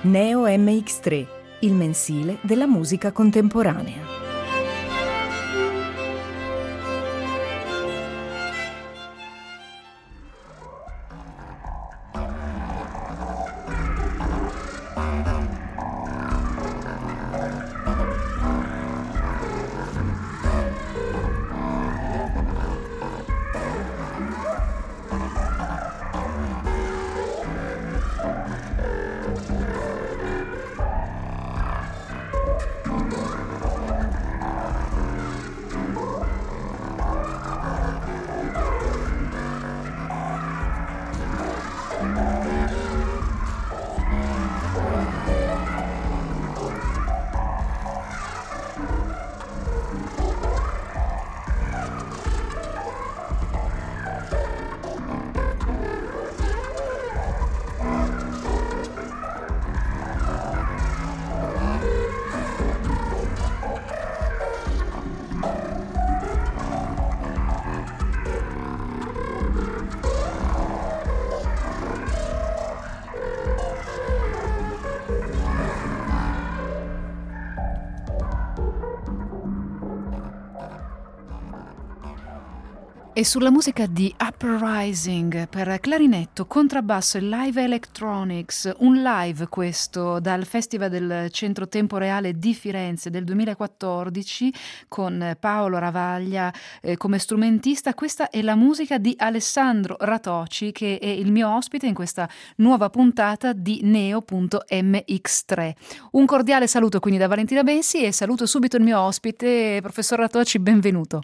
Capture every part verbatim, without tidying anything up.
Neo M X tre, il mensile della musica contemporanea. E sulla musica di Uprising per clarinetto, contrabbasso e live electronics, un live questo dal Festival del Centro Tempo Reale di Firenze del duemilaquattordici con Paolo Ravaglia eh, come strumentista. Questa è la musica di Alessandro Ratoci, che è il mio ospite in questa nuova puntata di Neo M X tre. Un cordiale saluto quindi da Valentina Bensi e saluto subito il mio ospite, professor Ratoci, benvenuto.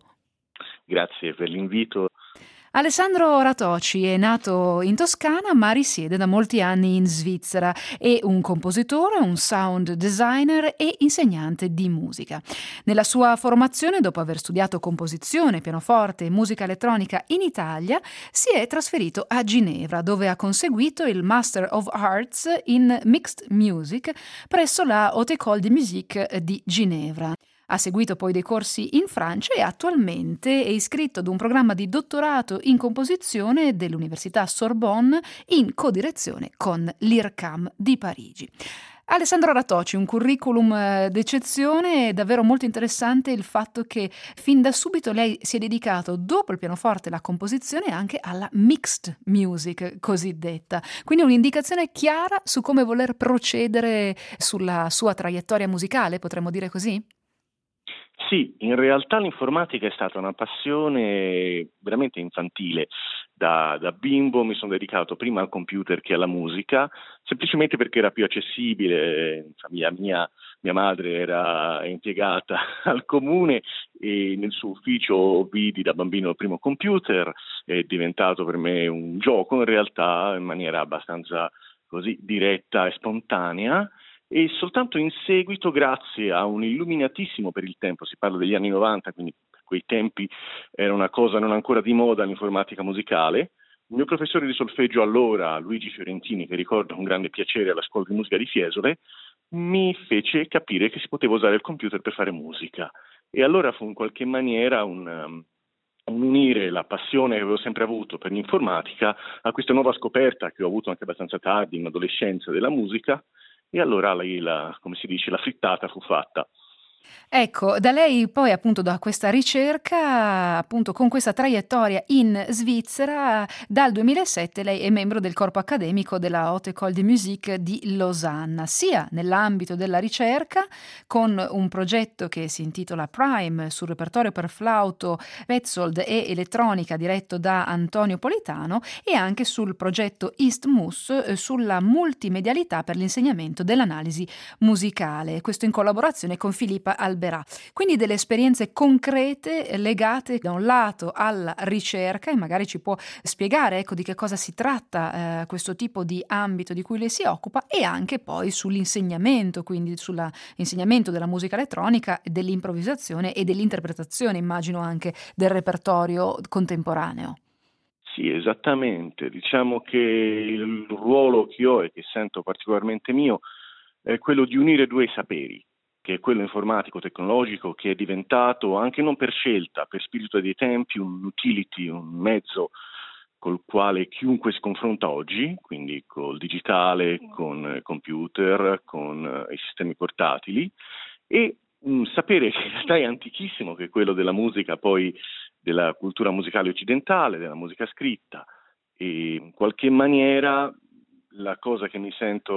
Grazie per l'invito. Alessandro Ratoci è nato in Toscana ma risiede da molti anni in Svizzera. È un compositore, un sound designer e insegnante di musica. Nella sua formazione, dopo aver studiato composizione, pianoforte e musica elettronica in Italia, si è trasferito a Ginevra, dove ha conseguito il Master of Arts in Mixed Music presso la Haute École de Musique di Ginevra. Ha seguito poi dei corsi in Francia e attualmente è iscritto ad un programma di dottorato in composizione dell'Università Sorbonne in codirezione con l'I R C A M di Parigi. Alessandro Ratoci, un curriculum d'eccezione, è davvero molto interessante il fatto che fin da subito lei si è dedicato, dopo il pianoforte e la composizione, anche alla mixed music cosiddetta. Quindi un'indicazione chiara su come voler procedere sulla sua traiettoria musicale, potremmo dire così? Sì, in realtà l'informatica è stata una passione veramente infantile. Da, da bimbo mi sono dedicato prima al computer che alla musica, semplicemente perché era più accessibile. In famiglia mia, mia madre era impiegata al comune e nel suo ufficio vidi da bambino il primo computer, è diventato per me un gioco in realtà in maniera abbastanza così diretta e spontanea. E soltanto in seguito, grazie a un illuminatissimo per il tempo, si parla degli anni novanta, quindi per quei tempi era una cosa non ancora di moda l'informatica musicale, il mio professore di solfeggio allora, Luigi Fiorentini, che ricordo con grande piacere alla scuola di musica di Fiesole, mi fece capire che si poteva usare il computer per fare musica. E allora fu in qualche maniera un... Um, un unire la passione che avevo sempre avuto per l'informatica a questa nuova scoperta che ho avuto anche abbastanza tardi in adolescenza della musica. E allora lei, la, come si dice, la frittata fu fatta. Ecco, da lei poi appunto da questa ricerca, appunto con questa traiettoria in Svizzera, dal duemilasette lei è membro del corpo accademico della Haute École de Musique di Losanna, sia nell'ambito della ricerca con un progetto che si intitola Prime sul repertorio per flauto, Petzold e elettronica diretto da Antonio Politano, e anche sul progetto Istmus sulla multimedialità per l'insegnamento dell'analisi musicale, questo in collaborazione con Filippa Alberà. Quindi delle esperienze concrete legate da un lato alla ricerca, e magari ci può spiegare ecco di che cosa si tratta eh, questo tipo di ambito di cui lei si occupa, e anche poi sull'insegnamento, quindi sull'insegnamento della musica elettronica, dell'improvvisazione e dell'interpretazione, immagino anche del repertorio contemporaneo. Sì, esattamente. Diciamo che il ruolo che ho e che sento particolarmente mio è quello di unire due saperi, che è quello informatico-tecnologico, che è diventato, anche non per scelta, per spirito dei tempi, un utility, un mezzo col quale chiunque si confronta oggi, quindi col digitale, con il computer, con i sistemi portatili, e un sapere che in realtà è antichissimo, che è quello della musica, poi della cultura musicale occidentale, della musica scritta, e in qualche maniera la cosa che mi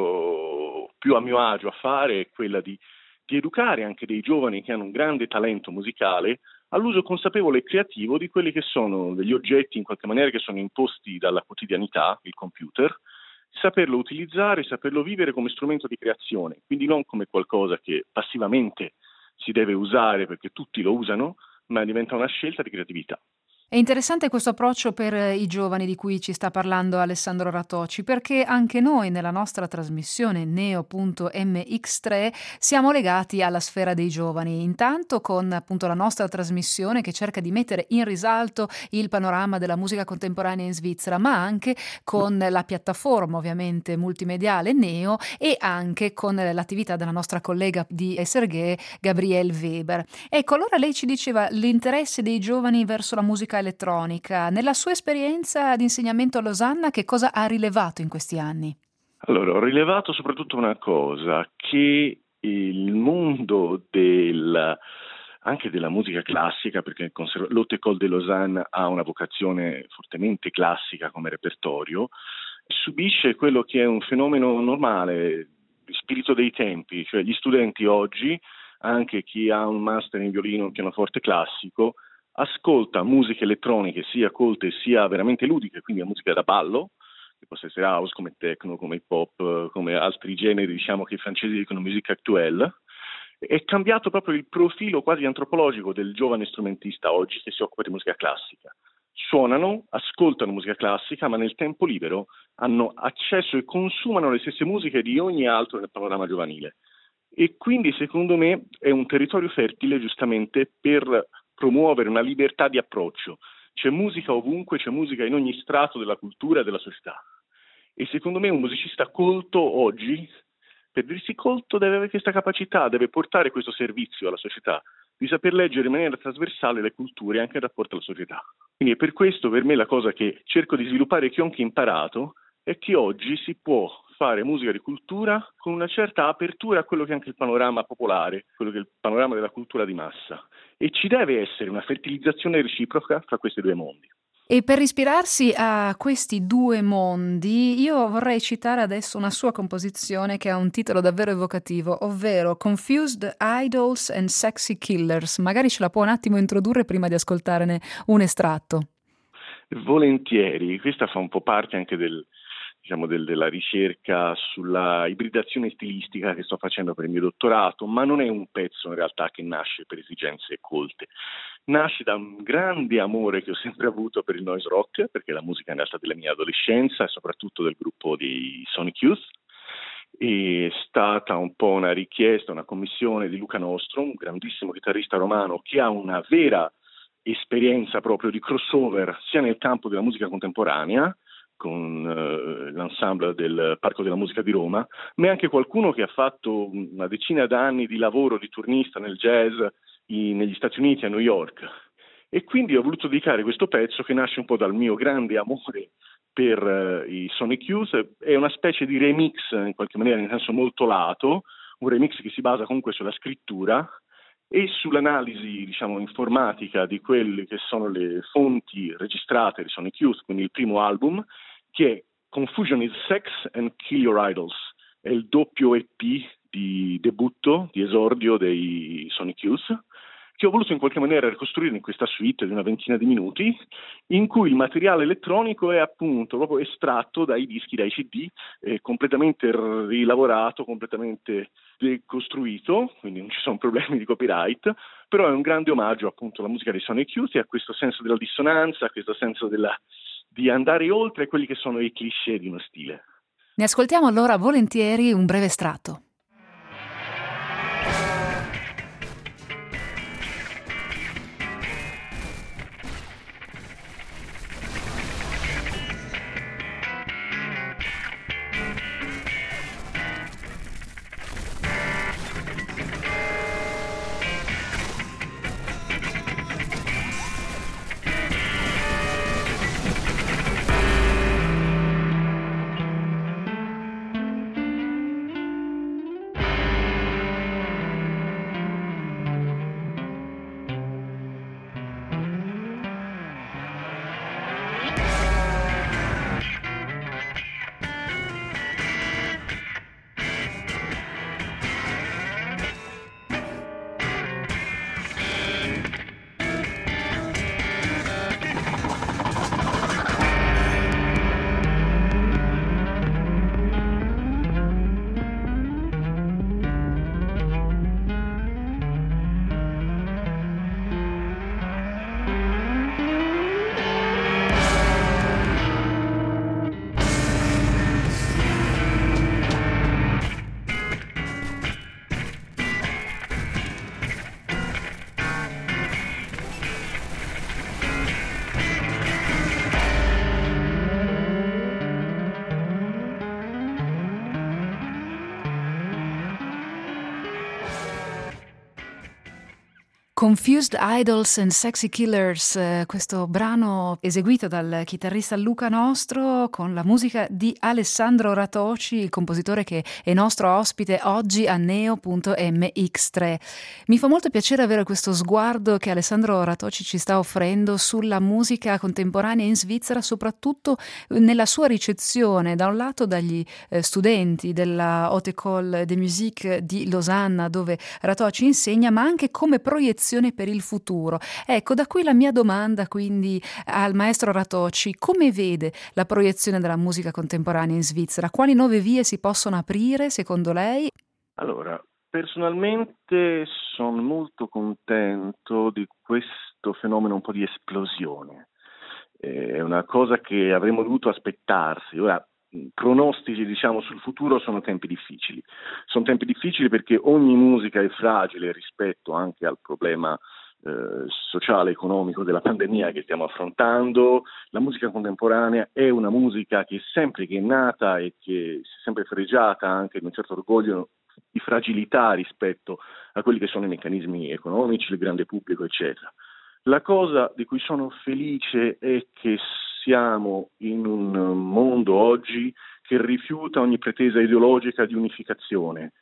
sento più a mio agio a fare è quella di, di educare anche dei giovani che hanno un grande talento musicale all'uso consapevole e creativo di quelli che sono degli oggetti in qualche maniera che sono imposti dalla quotidianità, il computer, saperlo utilizzare, saperlo vivere come strumento di creazione, quindi non come qualcosa che passivamente si deve usare perché tutti lo usano, ma diventa una scelta di creatività. È interessante questo approccio per i giovani di cui ci sta parlando Alessandro Ratocci, perché anche noi nella nostra trasmissione Neo punto M X tre siamo legati alla sfera dei giovani, intanto con appunto la nostra trasmissione che cerca di mettere in risalto il panorama della musica contemporanea in Svizzera, ma anche con la piattaforma ovviamente multimediale Neo e anche con l'attività della nostra collega di Esserghe, Gabrielle Weber. Ecco, allora lei ci diceva l'interesse dei giovani verso la musica elettronica. Nella sua esperienza di insegnamento a Losanna, che cosa ha rilevato in questi anni? Allora, ho rilevato soprattutto una cosa, che il mondo del, anche della musica classica, perché il conserv- l'Haute École de Lausanne ha una vocazione fortemente classica come repertorio, subisce quello che è un fenomeno normale, di spirito dei tempi, cioè gli studenti oggi, anche chi ha un master in violino, un pianoforte classico, ascolta musiche elettroniche sia colte sia veramente ludiche, quindi la musica da ballo, che possa essere house, come techno, come hip hop, come altri generi, diciamo, che i francesi dicono musique actuelle. È cambiato proprio il profilo quasi antropologico del giovane strumentista oggi che si occupa di musica classica. Suonano, ascoltano musica classica, ma nel tempo libero hanno accesso e consumano le stesse musiche di ogni altro nel panorama giovanile. E quindi, secondo me, è un territorio fertile giustamente per promuovere una libertà di approccio. C'è musica ovunque, c'è musica in ogni strato della cultura e della società. E secondo me un musicista colto oggi, per dirsi colto, deve avere questa capacità, deve portare questo servizio alla società, di saper leggere in maniera trasversale le culture e anche il rapporto alla società. Quindi è per questo, per me, la cosa che cerco di sviluppare, che ho anche imparato, è che oggi si può fare musica di cultura con una certa apertura a quello che è anche il panorama popolare, quello che è il panorama della cultura di massa. E ci deve essere una fertilizzazione reciproca fra questi due mondi. E per ispirarsi a questi due mondi, io vorrei citare adesso una sua composizione che ha un titolo davvero evocativo, ovvero Confused Idols and Sexy Killers. Magari ce la può un attimo introdurre prima di ascoltarne un estratto. Volentieri, questa fa un po' parte anche del, diciamo, del, della ricerca sulla ibridazione stilistica che sto facendo per il mio dottorato, ma non è un pezzo in realtà che nasce per esigenze colte. Nasce da un grande amore che ho sempre avuto per il noise rock, perché è la musica in realtà della mia adolescenza e soprattutto del gruppo di Sonic Youth. È stata un po' una richiesta, una commissione di Luca Nostro, un grandissimo chitarrista romano che ha una vera esperienza proprio di crossover sia nel campo della musica contemporanea, con uh, l'ensemble del Parco della Musica di Roma, ma è anche qualcuno che ha fatto una decina d'anni di lavoro di turnista nel jazz in, negli Stati Uniti, a New York. E quindi ho voluto dedicare questo pezzo che nasce un po' dal mio grande amore per uh, i Sonic Youth. È una specie di remix, in qualche maniera, in senso molto lato, un remix che si basa comunque sulla scrittura e sull'analisi, diciamo, informatica di quelle che sono le fonti registrate di Sonic Youth, quindi il primo album, che è Confusion is Sex and Kill Your Idols. È il doppio E P di debutto, di esordio dei Sonic Youth, che ho voluto in qualche maniera ricostruire in questa suite di una ventina di minuti, in cui il materiale elettronico è appunto proprio estratto dai dischi, dai C D, eh, completamente rilavorato, completamente decostruito, quindi non ci sono problemi di copyright, però è un grande omaggio appunto alla musica dei Sonic Youth e a questo senso della dissonanza, a questo senso della, di andare oltre quelli che sono i cliché di uno stile. Ne ascoltiamo allora volentieri un breve estratto. Confused Idols and Sexy Killers, eh, questo brano eseguito dal chitarrista Luca Nostro con la musica di Alessandro Ratoci, il compositore che è nostro ospite oggi a neo punto emme ics tre. Mi fa molto piacere avere questo sguardo che Alessandro Ratoci ci sta offrendo sulla musica contemporanea in Svizzera, soprattutto nella sua ricezione, da un lato dagli eh, studenti della Haute École de Musique di Losanna, dove Ratoci insegna, ma anche come proiezione per il futuro. Ecco, da qui la mia domanda quindi al maestro Ratoci: come vede la proiezione della musica contemporanea in Svizzera? Quali nuove vie si possono aprire secondo lei? Allora, personalmente sono molto contento di questo fenomeno un po' di esplosione. È una cosa che avremmo dovuto aspettarsi. Ora, pronostici diciamo sul futuro sono tempi difficili. Sono tempi difficili perché ogni musica è fragile rispetto anche al problema eh, sociale, economico della pandemia che stiamo affrontando. La musica contemporanea è una musica che sempre che è nata e che si è sempre fregiata anche di un certo orgoglio di fragilità rispetto a quelli che sono i meccanismi economici, il grande pubblico, eccetera. La cosa di cui sono felice è che siamo in un mondo oggi che rifiuta ogni pretesa ideologica di unificazione.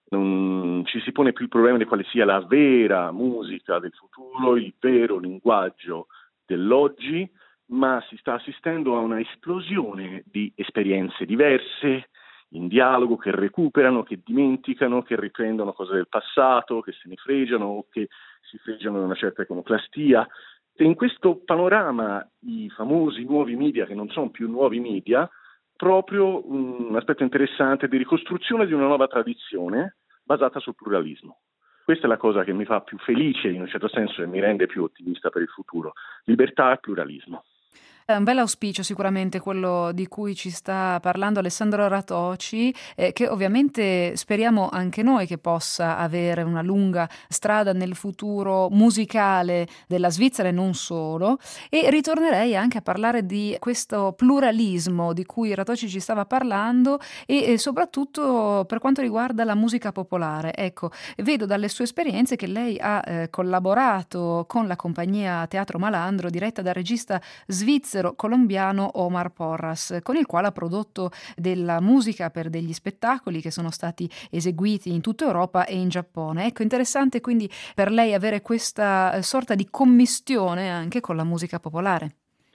Non ci si pone più il problema di quale sia la vera musica del futuro, il vero linguaggio dell'oggi, ma si sta assistendo a una esplosione di esperienze diverse, in dialogo, che recuperano, che dimenticano, che riprendono cose del passato, che se ne fregiano o che si fregiano di una certa iconoclastia. E in questo panorama i famosi nuovi media, che non sono più nuovi media, proprio un aspetto interessante di ricostruzione di una nuova tradizione basata sul pluralismo. Questa è la cosa che mi fa più felice in un certo senso e mi rende più ottimista per il futuro. Libertà e pluralismo. È un bel auspicio sicuramente quello di cui ci sta parlando Alessandro Ratoci, eh, che ovviamente speriamo anche noi che possa avere una lunga strada nel futuro musicale della Svizzera e non solo. E ritornerei anche a parlare di questo pluralismo di cui Ratoci ci stava parlando e, e soprattutto per quanto riguarda la musica popolare. Ecco, vedo dalle sue esperienze che lei ha eh, collaborato con la compagnia Teatro Malandro diretta dal regista svizzero colombiano Omar Porras, con il quale ha prodotto della musica per degli spettacoli che sono stati eseguiti in tutta Europa e in Giappone. Ecco, interessante quindi per lei avere questa sorta di commistione anche con la musica popolare.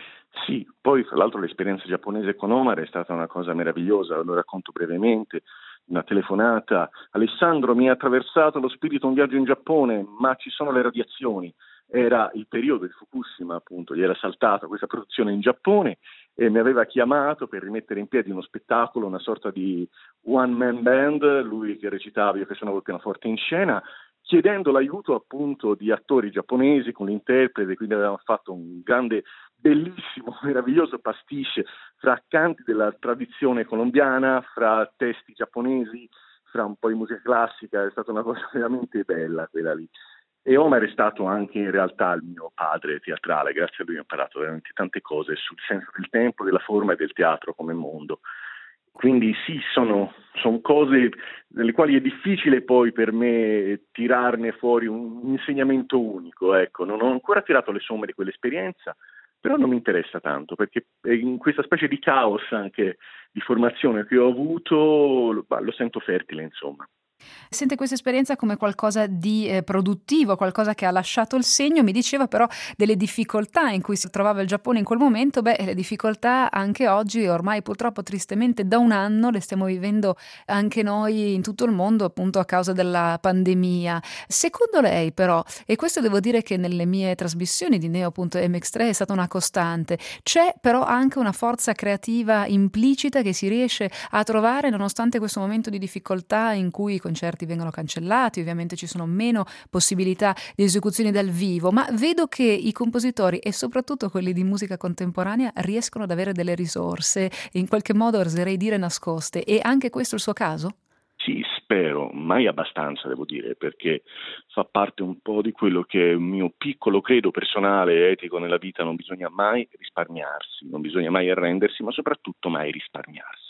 Sì, poi tra l'altro l'esperienza giapponese con Omar è stata una cosa meravigliosa, lo racconto brevemente. Una telefonata: Alessandro, mi ha attraversato lo spirito un viaggio in Giappone, ma ci sono le radiazioni. Era il periodo di Fukushima, appunto, gli era saltata questa produzione in Giappone e mi aveva chiamato per rimettere in piedi uno spettacolo, una sorta di one man band, lui che recitava, io che suonavo il pianoforte in scena, chiedendo l'aiuto appunto di attori giapponesi con l'interprete. Quindi avevamo fatto un grande, bellissimo, meraviglioso pasticce fra canti della tradizione colombiana, fra testi giapponesi, fra un po' di musica classica. È stata una cosa veramente bella quella lì. E Omar è stato anche in realtà il mio padre teatrale, grazie a lui ho imparato veramente tante cose sul senso del tempo, della forma e del teatro come mondo. Quindi sì, sono, sono cose delle quali è difficile poi per me tirarne fuori un insegnamento unico. Ecco, non ho ancora tirato le somme di quell'esperienza, però non mi interessa tanto, perché in questa specie di caos anche di formazione che ho avuto lo, lo sento fertile, insomma. Sente questa esperienza come qualcosa di eh, produttivo, qualcosa che ha lasciato il segno. Mi diceva però delle difficoltà in cui si trovava il Giappone in quel momento. Beh, le difficoltà anche oggi, ormai purtroppo tristemente da un anno, le stiamo vivendo anche noi in tutto il mondo, appunto a causa della pandemia. Secondo lei però, e questo devo dire che nelle mie trasmissioni di neo punto emme ics tre è stata una costante, c'è però anche una forza creativa implicita che si riesce a trovare nonostante questo momento di difficoltà in cui i concerti vengono cancellati, ovviamente ci sono meno possibilità di esecuzioni dal vivo, ma vedo che i compositori e soprattutto quelli di musica contemporanea riescono ad avere delle risorse, in qualche modo oserei dire nascoste, e anche questo è il suo caso? Sì, spero, mai abbastanza devo dire, perché fa parte un po' di quello che è un mio piccolo credo personale e etico nella vita: non bisogna mai risparmiarsi, non bisogna mai arrendersi, ma soprattutto mai risparmiarsi.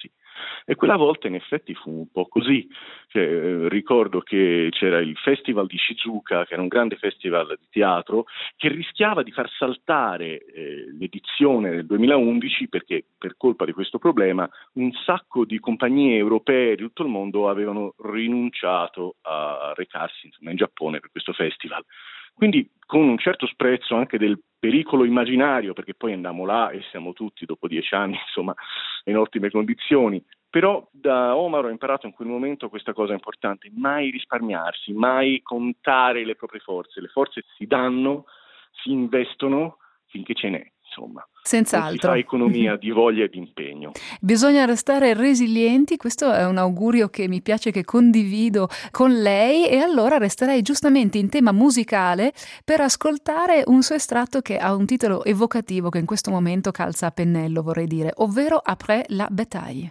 E quella volta in effetti fu un po' così. Cioè, eh, ricordo che c'era il Festival di Shizuoka, che era un grande festival di teatro, che rischiava di far saltare eh, l'edizione del duemilaundici perché per colpa di questo problema un sacco di compagnie europee di tutto il mondo avevano rinunciato a recarsi insomma, in Giappone per questo festival. Quindi con un certo sprezzo anche del pericolo immaginario, perché poi andammo là e siamo tutti dopo dieci anni insomma in ottime condizioni. Però da Omar ho imparato in quel momento questa cosa importante: mai risparmiarsi, mai contare le proprie forze. Le forze si danno, si investono finché ce n'è, insomma. Non si fa Senz'altro. economia di voglia e di impegno. Bisogna restare resilienti, questo è un augurio che mi piace, che condivido con lei, e allora resterei giustamente in tema musicale per ascoltare un suo estratto che ha un titolo evocativo che in questo momento calza a pennello, vorrei dire, ovvero Après la bataille.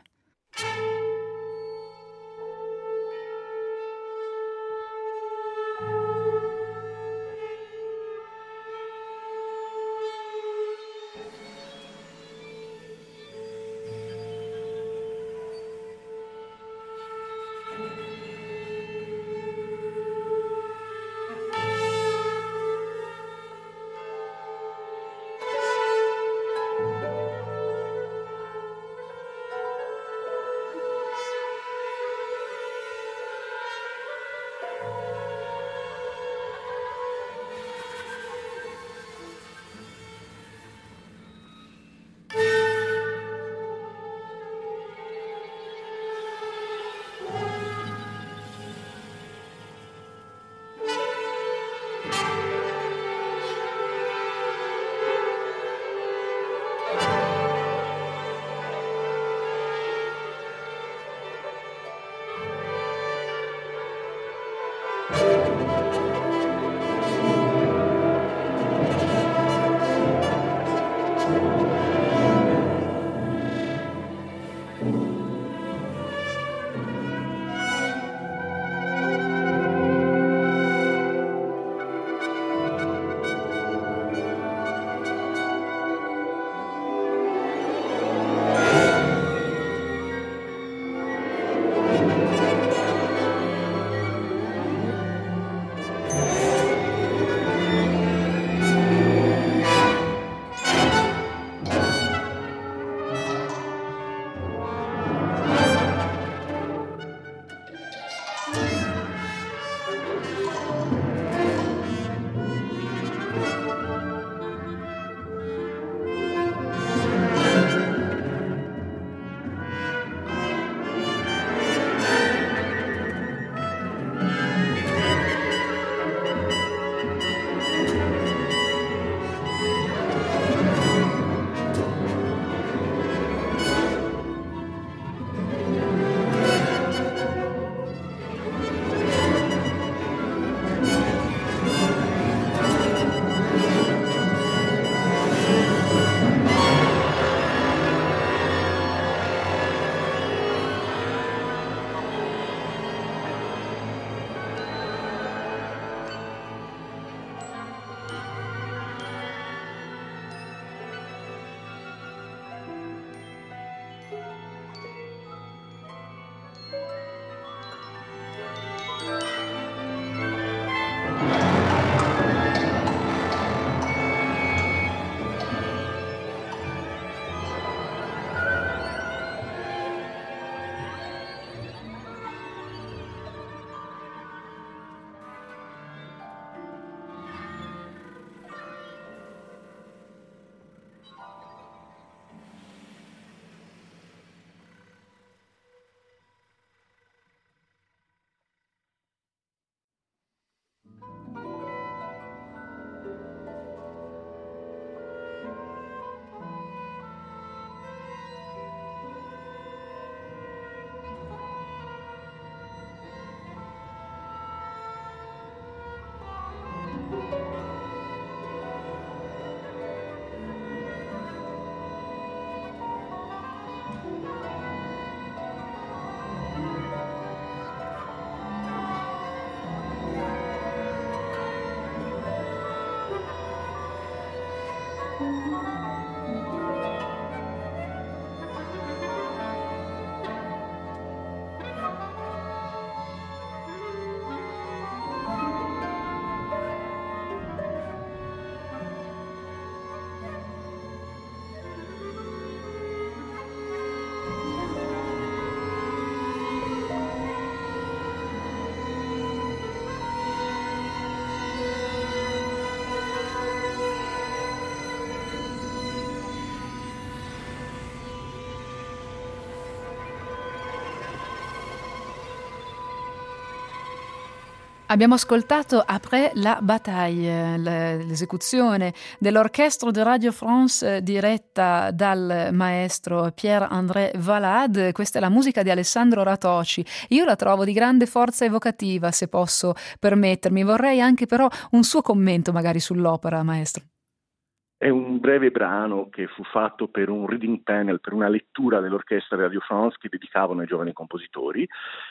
Abbiamo ascoltato Après la bataille, l'esecuzione dell'Orchestre de Radio France diretta dal maestro Pierre-André Valade. Questa è la musica di Alessandro Ratocci. Io la trovo di grande forza evocativa, se posso permettermi. Vorrei anche però un suo commento magari sull'opera, maestro. È un breve brano che fu fatto per un reading panel, per una lettura dell'Orchestra de Radio France che dedicavano ai giovani compositori.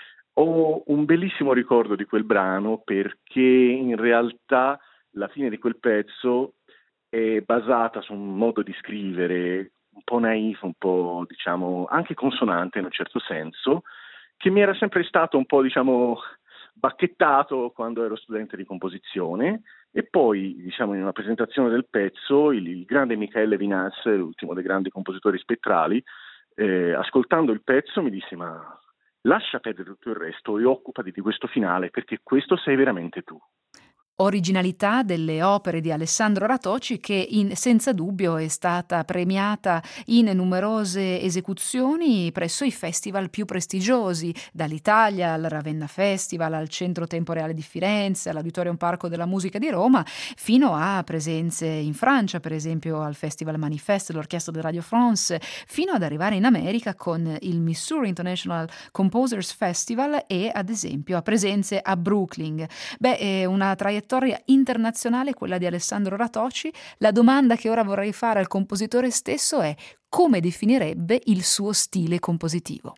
Ho un bellissimo ricordo di quel brano perché in realtà la fine di quel pezzo è basata su un modo di scrivere un po' naif, un po' diciamo anche consonante in un certo senso, che mi era sempre stato un po' diciamo bacchettato quando ero studente di composizione. E poi diciamo in una presentazione del pezzo il, il grande Michele Vinas, l'ultimo dei grandi compositori spettrali, eh, ascoltando il pezzo mi disse: ma lascia perdere tutto il resto e occupati di questo finale, perché questo sei veramente tu. Originalità delle opere di Alessandro Ratocci che in, senza dubbio è stata premiata in numerose esecuzioni presso i festival più prestigiosi, dall'Italia al Ravenna Festival, al Centro Temporale di Firenze, all'Auditorium Parco della Musica di Roma, fino a presenze in Francia, per esempio al Festival Manifeste dell'Orchestra de Radio France, fino ad arrivare in America con il Missouri International Composers Festival e ad esempio a presenze a Brooklyn. Beh, è una traiettoria internazionale quella di Alessandro Ratocci. La domanda che ora vorrei fare al compositore stesso è: come definirebbe il suo stile compositivo?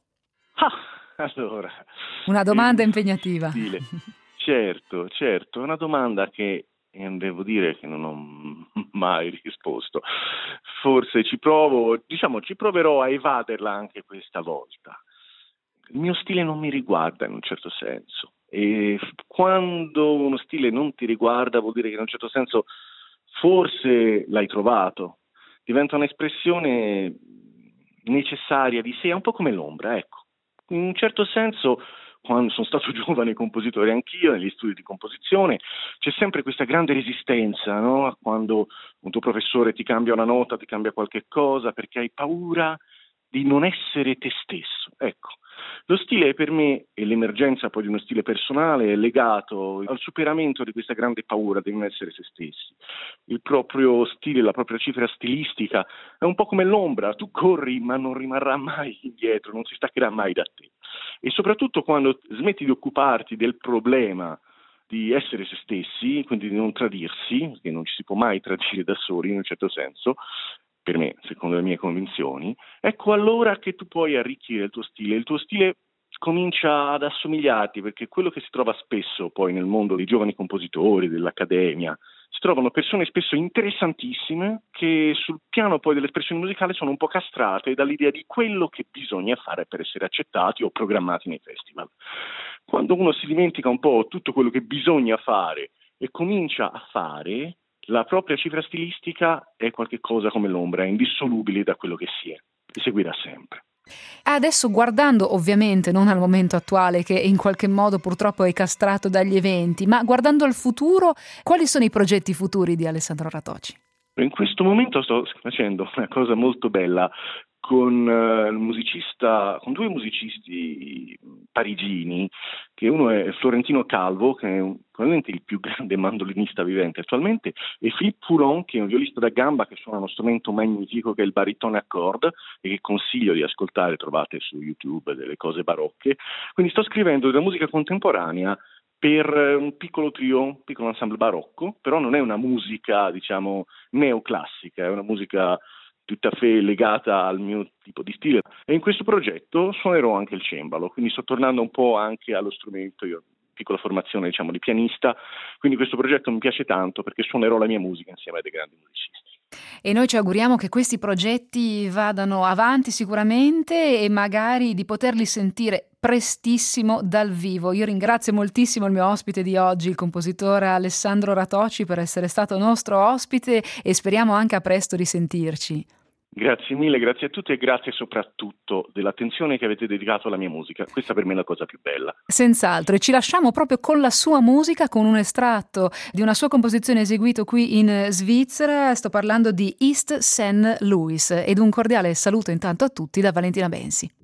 Ah, allora, una domanda impegnativa. Stile. Certo, certo, è una domanda che eh, devo dire che non ho mai risposto. Forse ci provo, diciamo, ci proverò a evaderla anche questa volta. Il mio stile non mi riguarda in un certo senso. E quando uno stile non ti riguarda vuol dire che in un certo senso forse l'hai trovato, diventa un'espressione necessaria di sé, è un po' come l'ombra, ecco. In un certo senso, quando sono stato giovane compositore anch'io, negli studi di composizione, c'è sempre questa grande resistenza, no? Quando un tuo professore ti cambia una nota, ti cambia qualche cosa, perché hai paura di non essere te stesso, ecco. Lo stile per me, e l'emergenza poi di uno stile personale, è legato al superamento di questa grande paura di non essere se stessi. Il proprio stile, la propria cifra stilistica è un po' come l'ombra, tu corri ma non rimarrà mai indietro, non si staccherà mai da te. E soprattutto quando smetti di occuparti del problema di essere se stessi, quindi di non tradirsi, perché non ci si può mai tradire da soli in un certo senso, per me, secondo le mie convinzioni, ecco allora che tu puoi arricchire il tuo stile. Il tuo stile comincia ad assomigliarti, perché quello che si trova spesso poi nel mondo dei giovani compositori, dell'accademia, si trovano persone spesso interessantissime che sul piano poi dell'espressione musicale sono un po' castrate dall'idea di quello che bisogna fare per essere accettati o programmati nei festival. Quando uno si dimentica un po' tutto quello che bisogna fare e comincia a fare, la propria cifra stilistica è qualche cosa come l'ombra, è indissolubile da quello che si è, e seguirà sempre. Adesso, guardando ovviamente non al momento attuale che in qualche modo purtroppo è castrato dagli eventi, ma guardando al futuro, quali sono i progetti futuri di Alessandro Ratocci? In questo momento sto facendo una cosa molto bella con uh, il musicista, con due musicisti parigini, che uno è Florentino Calvo, che è un, probabilmente il più grande mandolinista vivente attualmente, e Philippe Pouron, che è un violista da gamba che suona uno strumento magnifico che è il baritone a corda e che consiglio di ascoltare, trovate su YouTube delle cose barocche. Quindi sto scrivendo della musica contemporanea per un piccolo trio, un piccolo ensemble barocco, però non è una musica, diciamo, neoclassica, è una musica tutta fe legata al mio tipo di stile. E in questo progetto suonerò anche il cembalo, quindi sto tornando un po' anche allo strumento, io ho piccola formazione, diciamo, di pianista, quindi questo progetto mi piace tanto perché suonerò la mia musica insieme a dei grandi musicisti. E noi ci auguriamo che questi progetti vadano avanti sicuramente e magari di poterli sentire prestissimo dal vivo. Io ringrazio moltissimo il mio ospite di oggi, il compositore Alessandro Ratocci, per essere stato nostro ospite e speriamo anche a presto di sentirci. Grazie mille, grazie a tutti e grazie soprattutto dell'attenzione che avete dedicato alla mia musica. Questa per me è la cosa più bella. Senz'altro, e ci lasciamo proprio con la sua musica, con un estratto di una sua composizione eseguito qui in Svizzera. Sto parlando di East Saint Louis ed un cordiale saluto intanto a tutti da Valentina Bensi.